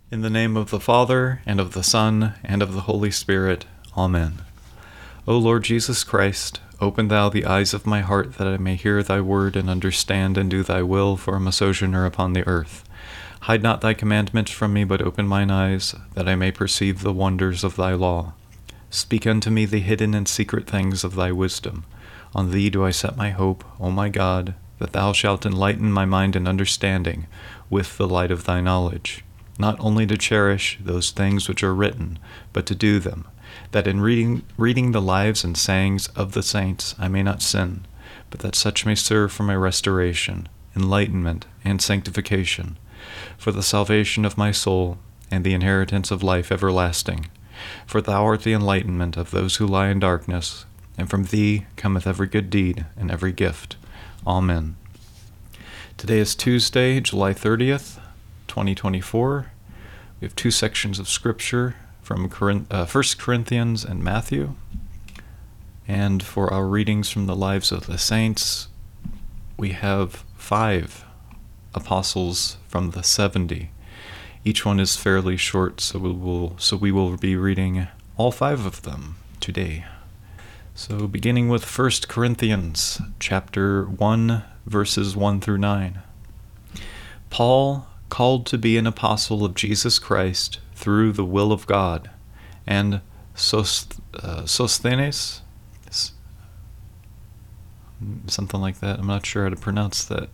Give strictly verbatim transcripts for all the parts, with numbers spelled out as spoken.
In the name of the Father, and of the Son, and of the Holy Spirit. Amen. O Lord Jesus Christ, open thou the eyes of my heart, that I may hear thy word and understand and do thy will, for I am a sojourner upon the earth. Hide not thy commandments from me, but open mine eyes, that I may perceive the wonders of thy law. Speak unto me the hidden and secret things of thy wisdom. On thee do I set my hope, O my God, that thou shalt enlighten my mind and understanding with the light of thy knowledge, not only to cherish those things which are written, but to do them, that in reading reading the lives and sayings of the saints I may not sin, but that such may serve for my restoration, enlightenment, and sanctification, for the salvation of my soul, and the inheritance of life everlasting. For thou art the enlightenment of those who lie in darkness, and from thee cometh every good deed and every gift. Amen. Today is Tuesday, July thirtieth, twenty twenty-four. We have two sections of Scripture from uh, First Corinthians and Matthew. And for our readings from the lives of the saints, we have five apostles from the seventy. Each one is fairly short, so we will so we will be reading all five of them today. So beginning with First Corinthians chapter one, verses one through nine. Paul, called to be an apostle of Jesus Christ through the will of God, and Sost- uh, Sosthenes, something like that, I'm not sure how to pronounce that,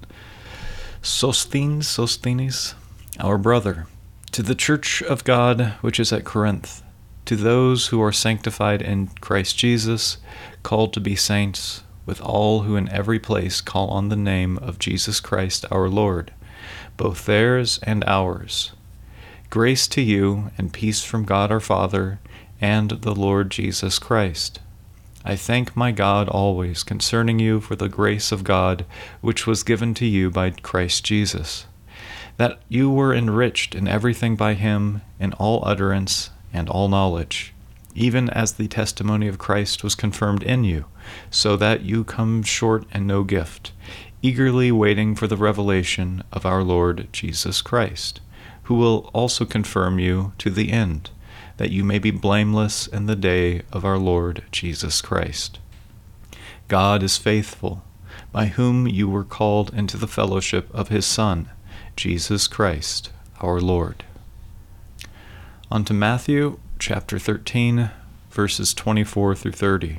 Sosthenes, Sosthenes, our brother, to the church of God which is at Corinth, to those who are sanctified in Christ Jesus, called to be saints, with all who in every place call on the name of Jesus Christ our Lord, both theirs and ours. Grace to you and peace from God our Father and the Lord Jesus Christ. I thank my God always concerning you for the grace of God which was given to you by Christ Jesus, that you were enriched in everything by him, in all utterance and all knowledge, even as the testimony of Christ was confirmed in you, so that you come short in no gift, eagerly waiting for the revelation of our Lord Jesus Christ, who will also confirm you to the end, that you may be blameless in the day of our Lord Jesus Christ. God is faithful, by whom you were called into the fellowship of his Son, Jesus Christ, our Lord. On to Matthew chapter thirteen, verses twenty-four through thirty.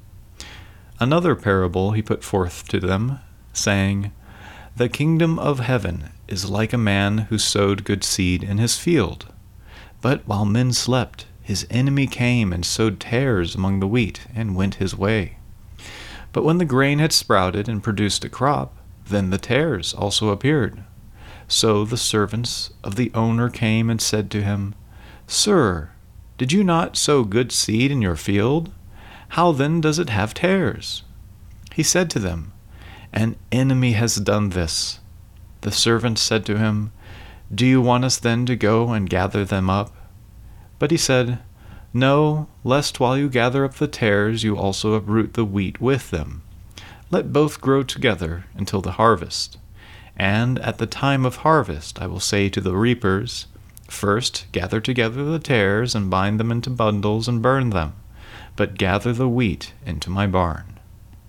Another parable he put forth to them, saying, The kingdom of heaven is like a man who sowed good seed in his field. But while men slept, his enemy came and sowed tares among the wheat, and went his way. But when the grain had sprouted and produced a crop, then the tares also appeared. So the servants of the owner came and said to him, Sir, did you not sow good seed in your field? How then does it have tares? He said to them, An enemy has done this. The servants said to him, Do you want us then to go and gather them up? But he said, No, lest while you gather up the tares you also uproot the wheat with them. Let both grow together until the harvest. And at the time of harvest I will say to the reapers, First gather together the tares and bind them into bundles and burn them, but gather the wheat into my barn.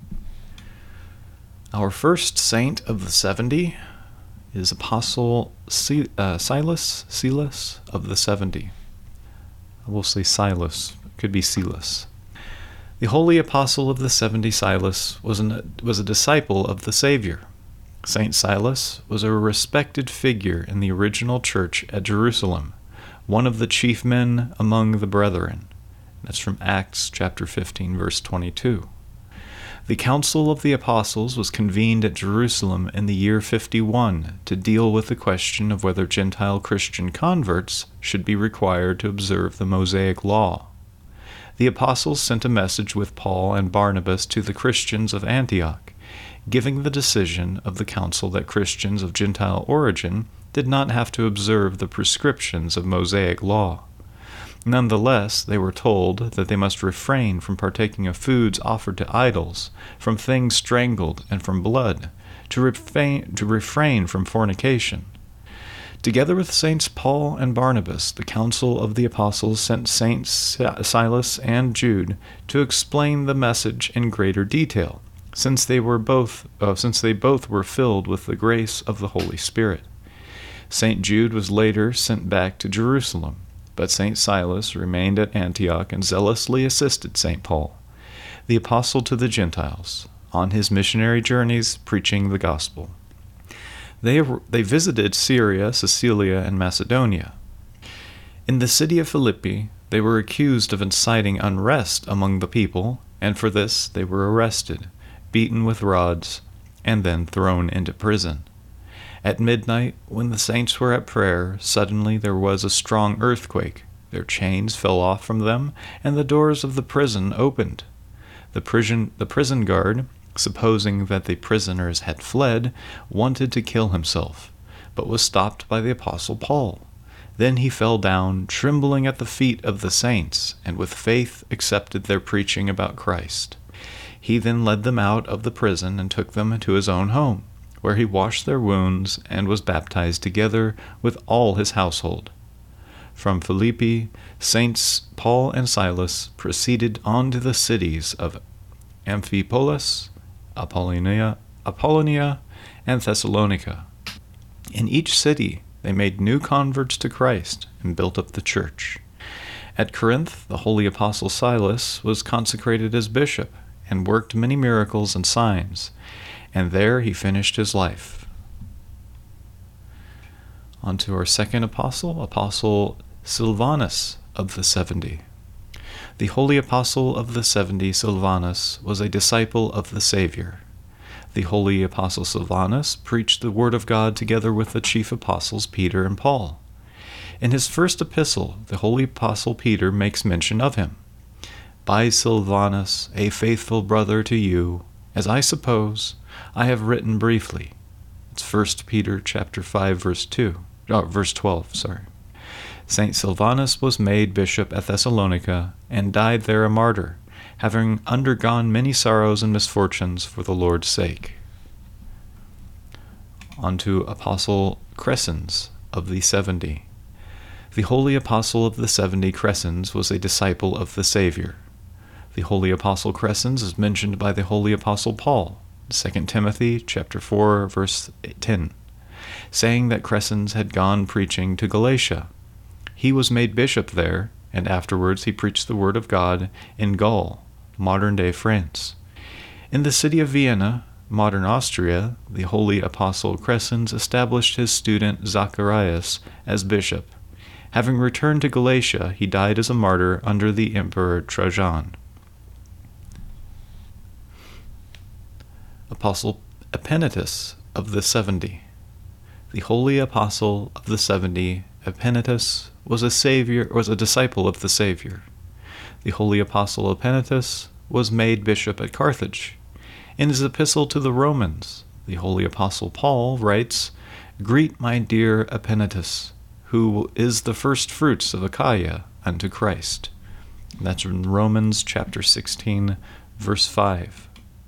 Our first saint of the seventy is Apostle C- uh, Silas, Silas of the seventy. I will say Silas, it could be Silas. The holy apostle of the seventy, Silas, was, an, was a disciple of the Savior. Saint Silas was a respected figure in the original church at Jerusalem, one of the chief men among the brethren. That's from Acts chapter fifteen, verse twenty-two. The Council of the Apostles was convened at Jerusalem in the year fifty-one to deal with the question of whether Gentile Christian converts should be required to observe the Mosaic Law. The apostles sent a message with Paul and Barnabas to the Christians of Antioch, giving the decision of the council that Christians of Gentile origin did not have to observe the prescriptions of Mosaic law. Nonetheless, they were told that they must refrain from partaking of foods offered to idols, from things strangled, and from blood, to refrain, to refrain from fornication. Together with Saints Paul and Barnabas, the council of the apostles sent Saints Silas and Jude to explain the message in greater detail, since they were both uh, since they both were filled with the grace of the Holy Spirit. Saint Jude was later sent back to Jerusalem, but Saint Silas remained at Antioch and zealously assisted Saint Paul, the apostle to the Gentiles, on his missionary journeys preaching the gospel. They, they visited Syria, Cilicia, and Macedonia. In the city of Philippi, they were accused of inciting unrest among the people, and for this they were arrested, beaten with rods, and then thrown into prison. At midnight, when the saints were at prayer, suddenly there was a strong earthquake. Their chains fell off from them, and the doors of the prison opened. The prison, the prison guard, supposing that the prisoners had fled, wanted to kill himself, but was stopped by the Apostle Paul. Then he fell down, trembling at the feet of the saints, and with faith accepted their preaching about Christ. He then led them out of the prison and took them to his own home, where he washed their wounds and was baptized together with all his household. From Philippi, Saints Paul and Silas proceeded on to the cities of Amphipolis, Apollonia, Apollonia, and Thessalonica. In each city they made new converts to Christ and built up the church. At Corinth, the holy apostle Silas was consecrated as bishop and worked many miracles and signs, and there he finished his life. On to our second apostle, Apostle Silvanus of the Seventy. The holy apostle of the seventy, Silvanus, was a disciple of the Savior. The holy apostle Silvanus preached the word of God together with the chief apostles Peter and Paul. In his first epistle, the holy apostle Peter makes mention of him. By Silvanus, a faithful brother to you, as I suppose, I have written briefly. It's First Peter chapter five, verse two, oh, verse twelve, sorry. Saint Silvanus was made bishop at Thessalonica and died there a martyr, having undergone many sorrows and misfortunes for the Lord's sake. On to Apostle Crescens of the Seventy. The holy apostle of the seventy, Crescens, was a disciple of the Savior. The holy apostle Crescens is mentioned by the holy apostle Paul, Second Timothy chapter four, verse ten, saying that Crescens had gone preaching to Galatia. He was made bishop there, and afterwards he preached the word of God in Gaul, modern-day France. In the city of Vienna, modern Austria, the holy apostle Crescens established his student Zacharias as bishop. Having returned to Galatia, he died as a martyr under the Emperor Trajan. Apostle Epenetus of the Seventy. The holy apostle of the seventy, Epenetus, was a savior was a disciple of the Savior. The holy apostle Epenetus was made bishop at Carthage. In his epistle to the Romans, the holy apostle Paul writes, "Greet my dear Epenetus, who is the first fruits of Achaia unto Christ." And that's in Romans chapter sixteen, verse five.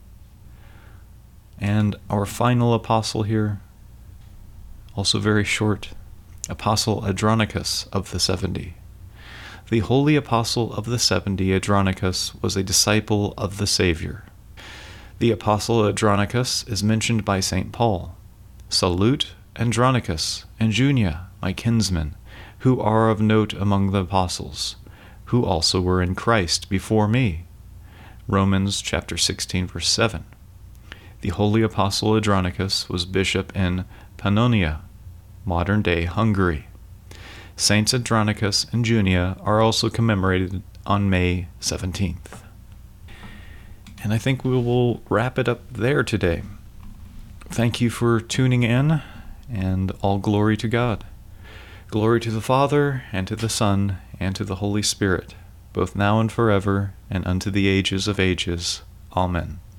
And our final apostle here, also very short, Apostle Andronicus of the Seventy. The holy apostle of the seventy, Andronicus, was a disciple of the Savior. The apostle Andronicus is mentioned by Saint Paul. "Salute Andronicus and Junia, my kinsmen, who are of note among the apostles, who also were in Christ before me." Romans chapter sixteen, verse seven. The holy apostle Andronicus was bishop in Pannonia, modern-day Hungary. Saints Andronicus and Junia are also commemorated on May seventeenth. And I think we will wrap it up there today. Thank you for tuning in, and all glory to God. Glory to the Father, and to the Son, and to the Holy Spirit, both now and forever, and unto the ages of ages. Amen.